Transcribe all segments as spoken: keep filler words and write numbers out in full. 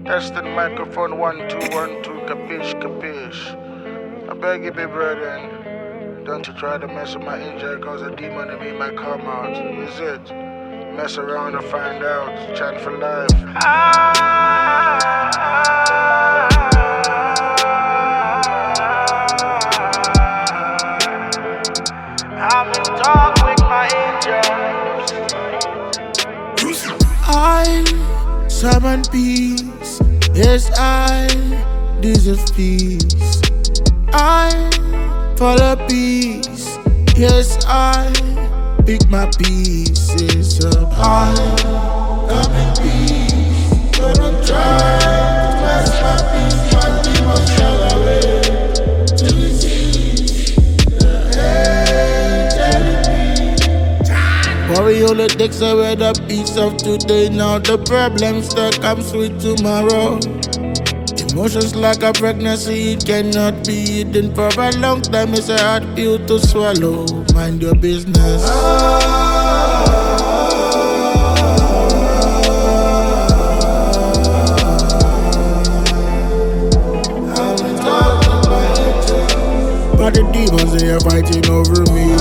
Testing microphone one two one two. Capish, capish. I beg you, big brethren, don't you try to mess with my angel, cause a demon in me might come out. Is it? Mess around and find out. Chant for life. Ah, I'm in talk with my angels. I summon peace. Yes, I deserve peace. I follow peace. Yes, I pick my pieces up. I am in peace. Don't try to mess my peace. My demons shall away to receive the angel. Worry only takes away the peace of today. Now the problems that comes with tomorrow. Emotions like a pregnancy, it cannot be hidden for a long time. It's a hard pill to swallow. Mind your business. But the demons, they are fighting over me.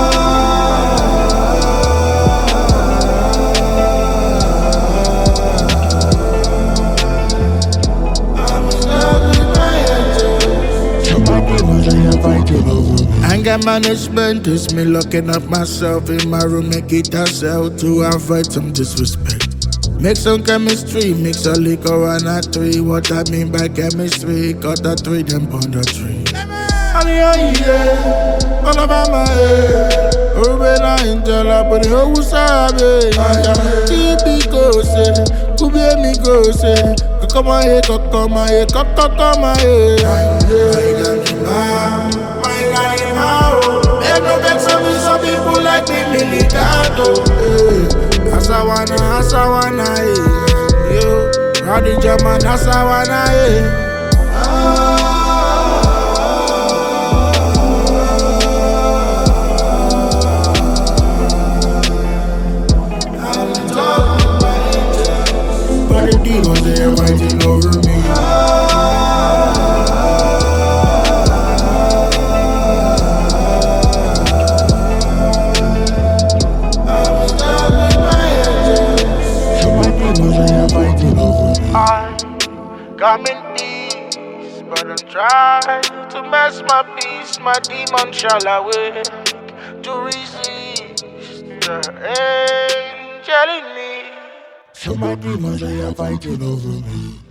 Anger management is me locking up myself in my room, make it a cell to avoid some disrespect. Make some chemistry, mix a liquor and a three. What I mean by chemistry, cut a three, then pound a tree. All about my head. Urban angel, I put it who sabe. Keep it close, could be me close. Come on here, come on here, come on here. Some people like me militado. Asawana, Asawana, yo. Rowdy German, Asawana, but the demons, they are fighting over me. I'm in peace, but I'm trying to mess my peace. My demon shall awake to resist the angel in me. So my demons, they are fighting over me.